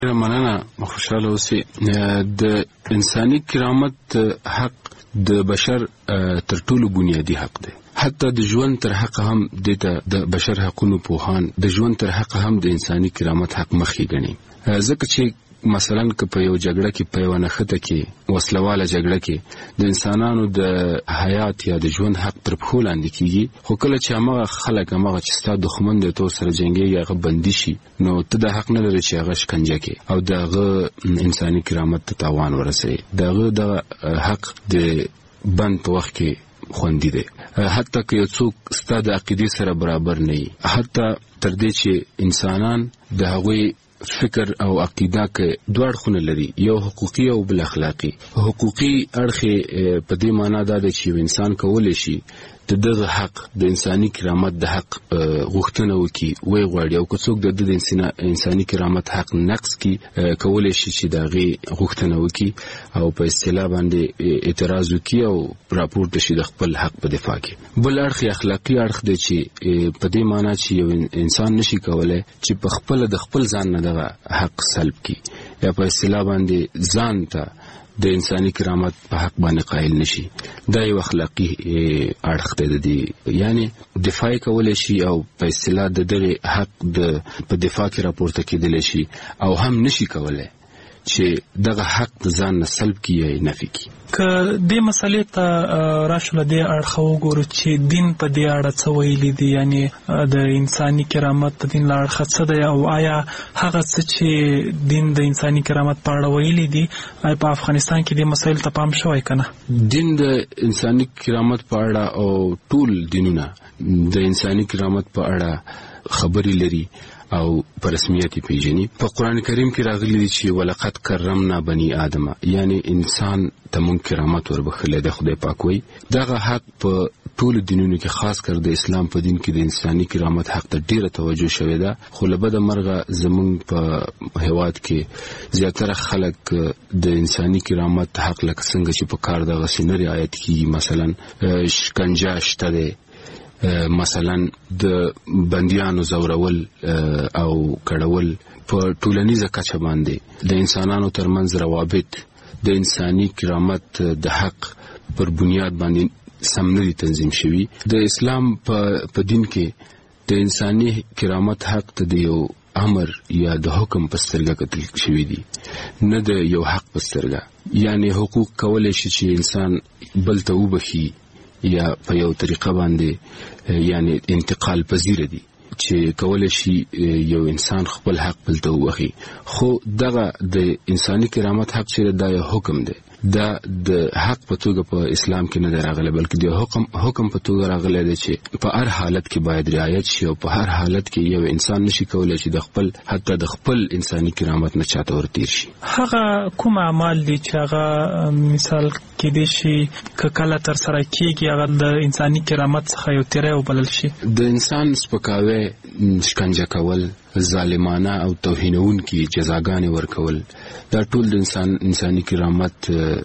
مننه. خوشاله اوسئ. د انساني کرامت حق د بشر تر ټولو بنیادی حق دی. حتی د ژوند تر حق هم د بشر حقونو پوهان د ژوند تر حق هم د انساني کرامت حق مخې ګڼي. ځکه چې مثلا که په یو جګړه کې په یو نښته کې وسلواله جګړه کې د انسانانو د حیات یا د ژوند حق تر پښو لاندې کیږي، خو کله چې هغه خلک هغه چې ستا دښمن دی تو سره جنګیږي هغه بندي شي، نو ته د حق نه لري چې هغه شکنجه کې او دغه انساني کرامت ته تاوان ورسوي. دغه حق د بند په وخت کې خوندي دی. حتی که یو څوک ستا د عقیدې سره برابر نه وي، حتی تر دې چې انسانان د هغوی فکر او عقیده کې دوه اړخونه لري، یو حقوقي او بل اخلاقي. حقوقي اړخ په دې معنی دا دی چې انسان کولی شي دغه حق د انساني کرامت د حق غوښتنه وکړي وی غواړي، او که څوک د انساني کرامت حق نقض کړي کولی شي چې دغه غوښتنه وکړي او په اصطلاح باندې اعتراض وکړي او راپورته شي د خپل حق په دفاع کې. بل اړخ اخلاقي اړخ دی چې په دې معنی چې یو انسان نشي کولای چې په خپل د خپل ځان نه دغه حق سلب کړي یا په اصطلاح باندې ځان ته د انساني کرامت په حق باندې قائل نشي. دا یو اخلاقی اړخ دی، یعنی دفاع کولای شي او په اصطلاح د دغه حق په دفاع کې راپورته کېدلی شي، او هم نشي کولای چې دغه حق د ځان نه سلب کړي یا نفي کړي. که دې مسلې ته راشو دې اړخ وګورو چې دین په دې اړه څه ویلي دي، یعنی د انساني کرامت د دین له اړخه څه دی، او آیا هغه څه چې دین د انساني کرامت په اړه ویلي دي په افغانستان کې دې مسایل ته پام شوی که نه؟ دین د انساني کرامت په اړه او ټول دینونه د انساني کرامت په اړه خبرې لري او په رسمیت پیژني. په قرآن کریم کې راغلي دي چې ولقد کرمنا بني آدم، یعنی انسان ته مونږ کرامت وربخښلی دی. خدای پاک وایي دغه حق په ټولو دینونو کې، خاص کر د اسلام په دین کې د انساني کرامت حق ته ډیره توجه شوې ده. خو له بده مرغه زمونږ په هیواد کې زیاتره خلک د انساني کرامت حق لکه څنګه چې په کار دغسې نه رعایت کیږي. مثلا شکنجه شته دی، مثلا د بندیانو زورول او کړول، په ټولنیزه کچه باندې د انسانانو ترمنځ روابط د انساني کرامت د حق پر بنیاد باندې سم نه دي تنظیم شوي. د اسلام په دین کې د انساني کرامت حق ته د یو امر یا د حکم په سترګه کتل شوي دي، نه د یو حق په سترګه. یعنی حقوق کولی شي چې انسان بل ته وبخي یا په یو طریقه باندې یعنی انتقال پذیر دي چې کولی شي یو انسان خپل حق بل ته وبخي. خو دغه د انساني کرامت حق چې دا یو حکم دی، دا د حق په توګه په اسلام کې نه دی راغلی، بلکې د حکم په توګه راغلی دی چې په هر حالت کې باید رعایت شي، او په هر حالت کې یو انسان نشي کولی چې حتی د خپل انساني کرامت نه چاته ورتیر شي. هغه کوم اعمال دي چې هغه مثال کېدای شي که کله ترسره کېږي هغه د انساني کرامت څخه یو تیری وبلل شي؟ د انسان سپکاوی، شکنجه کول، ظالمانه او توهینونکي جزاګانې ورکول، دا ټول د انساني کرامت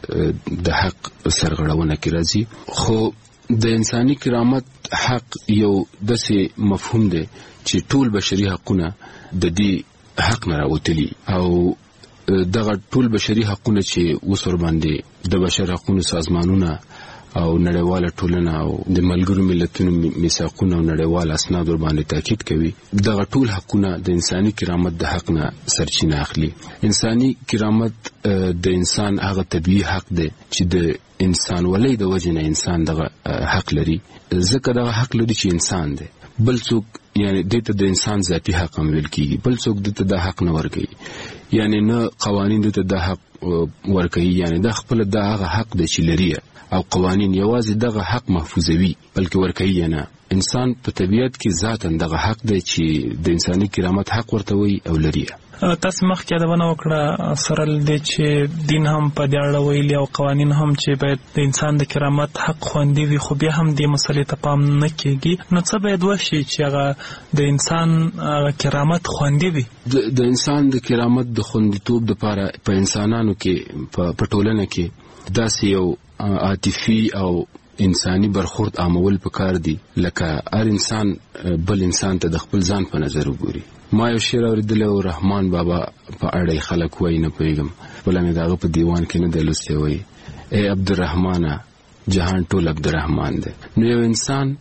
د حق سرغړونه کې راځي. خو د انساني کرامت حق یو داسې مفهوم دی چې ټول بشري حقونه د دې حق نه راوتلي، او دغه ټول بشري حقونه چې اوس ورباندې د بشر حقونو سازمانونه او نړیواله ټولنه او د ملګرو ملتونو میثاقونه او نړیوال اسناد ورباندې تاکید کوي، دغه ټول حقونه د انساني کرامت د حق نه سرچینه اخلي. انساني کرامت د انسان هغه طبیعي حق دی چې د انسان ولې د وجه نه انسان دغه حق لري، ځکه دغه حق لري چې انسان دی. بل څوک یعنی دته د انسان ذاتی حق هم ویل کیږي، بل څوک دته د حق نه ورکوي، یعنی نه قوانین دته د حق ورکوي، یعنی د خپل د هغه حق دی چې لري، او قوانین یوازې دغه حق محفوظوي بلکې ورکوي نه. انسان په طبیعت کې ذاتاً دغه حق دی چې د انساني کرامت حق ورته وي او لري. تاسو مخکې یادونه وکړه سره دې چې دین هم په دې اړه ویلي او قوانین هم چې باید د انسان د کرامت حق خوندي وي، خو بیا هم دې مسلې ته پام نه کېږي. نو څه باید وشي چې هغه د انسان کرامت خوندي وي؟ د انسان د کرامت د خوندیتوب دپاره په انسانانو کې په ټولنه کې داسې یو عاطفي او انساني برخورد عامول پکار دي، لکه هر انسان بل انسان ته د خپل ځان په نظر وګوري. ما یو شعر اوریدلی و رحمان بابا په اړه خلک وایي نه پوهېږم بله مې د هغه په دیوان کې نه دی لوستی وایي ای عبدالرحمانه جهان ټول عبدالرحمان دی. نو یو انسان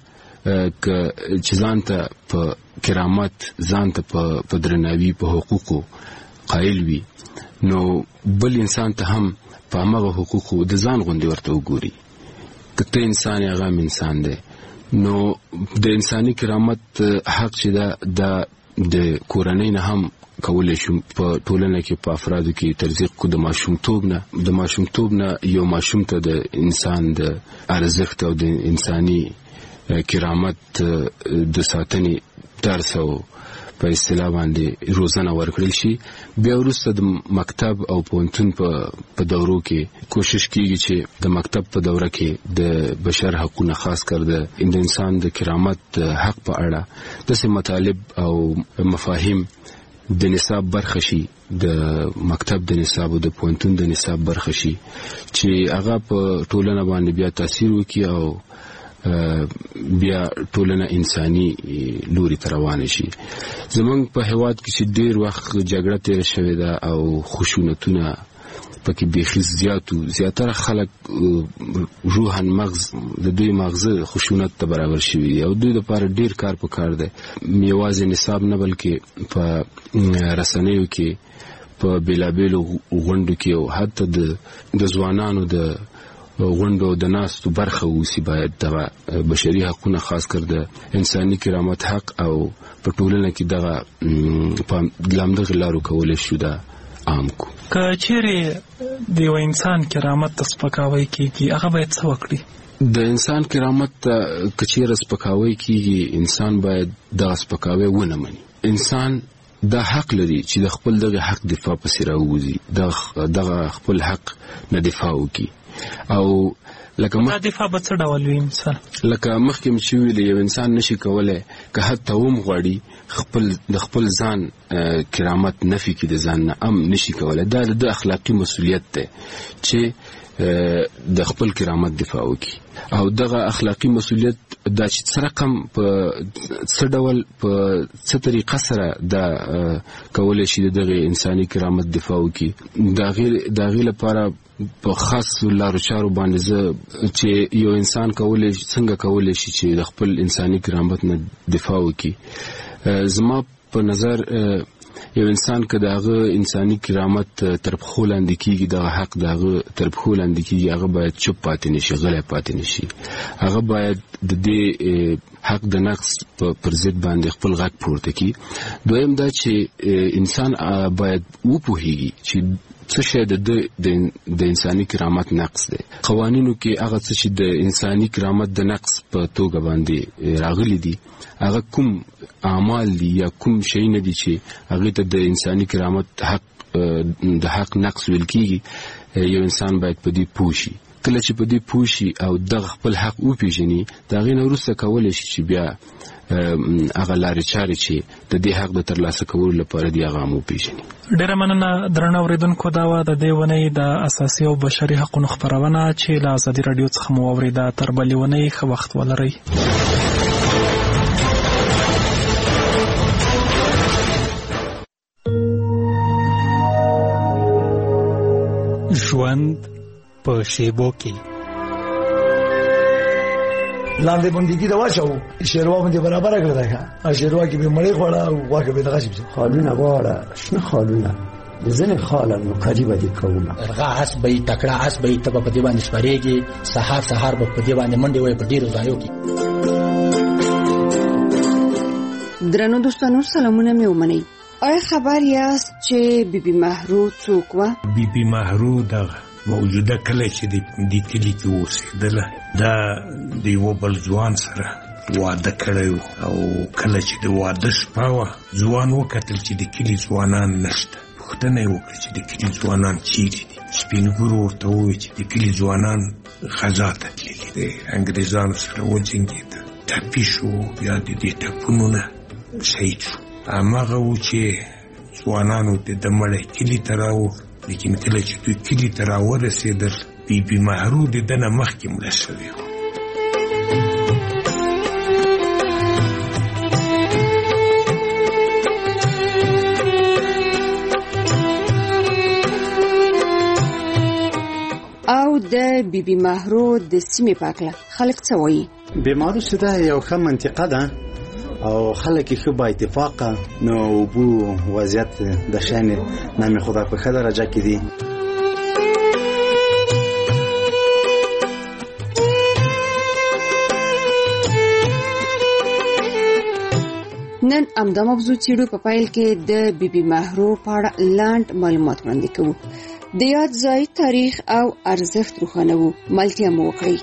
چې ځان ته په کرامت ځان ته په درناوي په حقوقو قایل وي نو بل انسان ته هم په همغه حقوقو د ځان غوندې ورته وګوري. که ته انسان یې هغه هم انسان دی. نو د انساني کرامت حق چې دا د کورنۍ نه هم کولی شو په ټولنه کې په افرادو کې ترزیق کو د ماشومتوب نه یو ماشوم ته د انسان د ارزښت او د انساني کرامت د ساتنې درس او په اصطلاح باندې روزنه ورکړل شي. بیا وروسته د مکتب او پوهنتون په دورو کې کوشش کیږي چې د مکتب په دوره کې د بشر حقوقونه خاص کر د انسان د کرامت حق په اړه داسې مطالب او مفاهیم د نصاب برخه شي د مکتب د نصاب او د پوهنتون د نصاب برخه شي چې هغه په ټولنه باندې بیا تاثیر وکړي او بیا ټولنه انساني لوري ته روانه شي. زمونږ په هېواد کې چې ډېر وخت جګړه تېره شوې ده او خشونتونه پکې بیخي زیاتره خلک روحاً مغز د دوی مغزه خشونت ته برابر شوي دي او دوی دپاره ډېر کار پکار دی. یوازې نصاب نه بلکې په رسنیو کې په بېلابېلو غونډو کې او حتی د ځوانانو د غونډو د ناستو برخه اوسي. باید دغه بشري حقونه خاص کر د انساني کرامت حق او په ټولنه کې دغه په همدغې لارو کولی شو دا عام کو. که چیرې د یو انسان کرامت ته سپکاوی کېږي هغه باید څه وکړي؟ د انسان کرامت ته که چیرې سپکاوی کېږي انسان باید دغه سپکاوی ونه مني. انسان دا حق لري چې د خپل دغه حق دفاع پسې راووځي دغه خپل حق نه دفاع وکړي. او لکه دفاع به څه ډول وي انسان؟ لکه مخکې مې چې ویلې یو انسان نشي کولی که حتی هم غواړي د خپل ځان کرامت نفي کړي د ځان نه هم نشي کولی. دا د اخلاقي مسؤلیت دی چې د خپل کرامت دفاع وکړي او دغه اخلاقي مسؤلیت دا چې څه رقم په څه ډول په څه طریقه سره دا کولی شي دغه انساني کرامت دفاع وکړي د هغې لپاره په خاص لارو چارو باندې زه چې یو انسان څنګه کولی شي چې د خپل انساني کرامت نه دفاع وکړي. زما په نظر یو انسان که د هغه انساني کرامت تر پښو لاندې کېږي دغه حق د هغه تر پښو لاندې کېږي هغه باید چوپ پاتې نه شي غلی پاتې نه شي. هغه باید د دې حق د نقص پر ضد باندې خپل غږ پورته کړي. دویم دا چې انسان باید وپوهېږي چې څه شی د انساني کرامت نقص دی. قوانینو کې هغه څه چې د انساني کرامت د نقص په توګه باندې راغلي دي هغه کوم اعمال دي یا کوم شیونه دي چې هغې ته د انساني کرامت د حق نقص ویل کېږي. یو انسان باید په دې پوه شي. کله چې په دې پوه شي او دغه خپل حق وپېژني د هغې نه وروسته کولی شي چې بیا هغه لارې چارې چې د دې حق د ترلاسه کولو لپاره دي هغه هم وپېژني. ډېره مننه درنه اورېدونکو. دا وه د دې اونۍ د اساسي او بشري حقونو خپرونه چې له ازادي راډیو څخه مو واورېده. تر بلې اونۍ ښه وخت ولرئ. ژوند په شیبو کې لاندې باندې دا واچو شیروا باندې برابر کړل دا شیروا کې به مړی خوړه او واګه به دغه شي خالونه واړه شنه خالونه ځنه خاله نو قریبه دي کومه رغه اس به تکړه اس به تب په دی باندې سپریږي سحر به په دی باندې منډه وي په ډیرو ځایو کې. درنو دوستانو سلامونه مې ومنئ. آیا خبر یاست چې بیبي مهرو څوک وه؟ بیبي مهرو دغه موجوده کله چې د کلي کې اوسېدله دا د یوه بل ځوان سره واده کړی او کله چې د واده شپه وه ځوان وکتل چې د کلي ځوانان نشته. پوښتنه یې وکړه چې د کلي ځوانان چیرې دي. سپین ږیرو ورته وویل چې د کلي ځوانان غزا ته تللي د انګریزانو سره وجنګېده ټپي شو بیا د دې ټپونو نه شهید شو. هماغه و چې ځوانانو د مړی کلي ته راوړ. لیکن کله چې دوی کلي ته راورسېدل بیبي مهرو د ده نه مخکې مړه شوې وه. د بیبي مهرو د سیمې په اړه خلک څه وایي؟ بیبي مهرو چې دا یو ښه منطقه ده او خلک یې ښه با اتفاقه، نو اوبو وضعیت د شان نام خدا په ښه درجه کې دي. نن امدا موضوع چیرو په پایل کې د بیبي مهرو په اړه لاند معلومات وړاندې کوو. د یاد ځای، تاریخ او ارزښت روښانوو. ملتیا مو وکړئ.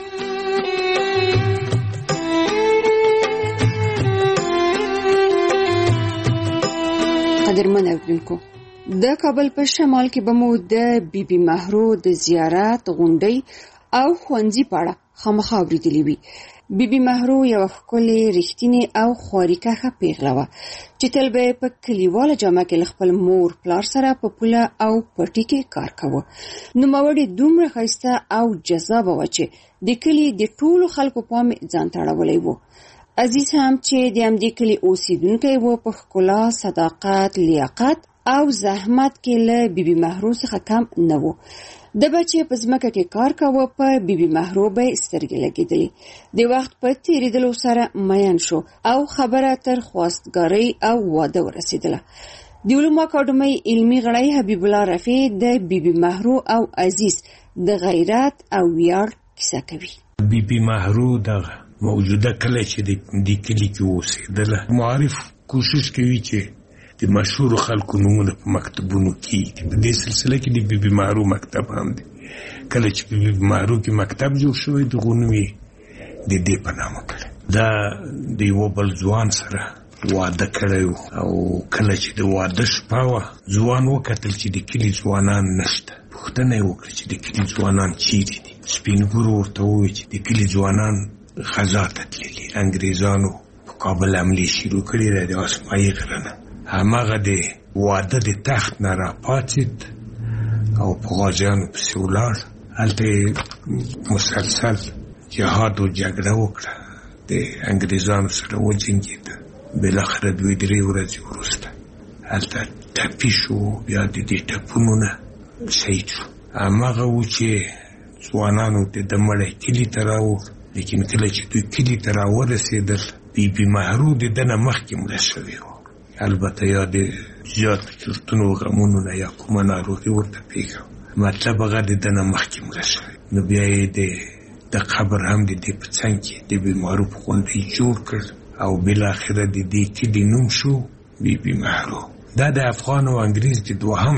قدرمن اوریدونکو، د کابل په شمال کې به مو د بیبي مهرو د زیارت، غونډۍ او ښوونځي په اړه خامخا اورېدلي وي. بیبي مهرو یو ښکلې، رښتینې او خواريکښه پیغله وه چې تل به په کلیواله جامه کې له خپل مور پلار سره په پوله او پټي کې کار کاوه. نوموړې دومره ښایسته او جذابه وه چې د کلي د ټولو خلکو پام ځان ته اړولی و. عزیز هم چې د همدې کلي اوسېدونکی و، په ښکلا، صداقت، لیاقت او زحمت کې له بیبي مهرو څخه کم نه و. د بچې په ځمکه کې کار کاوه، په بیبي مهرو به سترګې لګېدلې. د وخت په تېرېدلو سره مین شو او خبره تر خواستګارۍ او واده ورسېدله. د علومو اکاډمۍ علمي غړی حبیب الله رفیع د بیبي مهرو او عزیز د غیرت او ویاړ کیسه کوي. بیبي مهرو د موجوده کله چې د کلي کې اوسېدله، معارف کوشش کوي چې د مشهور خلکو نومونه په مکتبونو کې. په دې سلسله کې د بیبي مهرو مکتب هم دی. کله چې په بیبي مهرو کې مکتب جوړ شوی، دغه نوم یې د دې په نامه کړی. دا د یوه بل ځوان سره واده کړی او کله چې د واده شپه وه، ځوان وکتل چې د کلي ځوانان نشته. پوښتنه یې وکړه چې د کلي ځوانان چیرې دي. سپین ږیرو ورته وویل چې د کلي ځوانان غزا ته تللي، انګریزانو په کابل حملې شروع کړې ده د اسماعي غره نه. هماغه د واده د تخت نه راپاڅېد او په غازیانو پسې ولاړ. هلته مسلسل جهاد و جګړه وکړه، د انګریزانو سره وجنګېده. بالاخره 2-3 ورځې وروسته هلته ټپي شو، بیا د دې ټپونو نه شهید شو. هماغه و چې ځوانانو د مړی کلي ته راوړ، لیکن کله چې دوی کلي ته راورسېدل، بیبي مهرو د ده نه مخکې مړه شوې وه. البته یا د زیاتو چورتونو و غمونو نه یا کومه ناروغي ورته پېښه، مطلب هغه د ده نه مخکې مړه شوې. نو بیا یې د قبر هم د دې په څنګ کې د بیبي مهرو په غونډۍ جوړ کړ او بالاخره د دې کلي نوم شو بیبي مهرو. دا د افغان او انګریز د دوهم